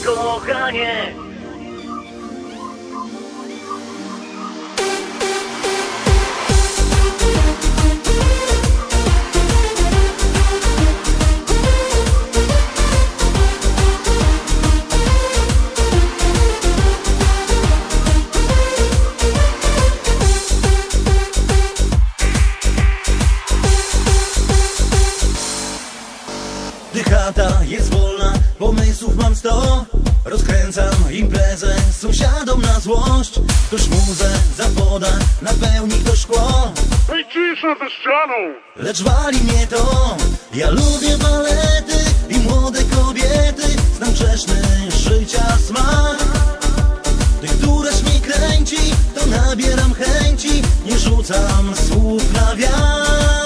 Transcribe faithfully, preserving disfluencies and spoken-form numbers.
kochanie. Gdy chata jest wolna, pomysłów mam sto. Rozkręcam imprezę sąsiadom na złość. Ktoś muzę zapoda, napełni to szkło. Ej, cisza ze ścianą! Lecz wali mnie to. Ja lubię balety i młode kobiety. Znam grzeszny życia smak. Ty, któreś mnie kręci, to nabieram chęci. Nie rzucam słów na wiatr.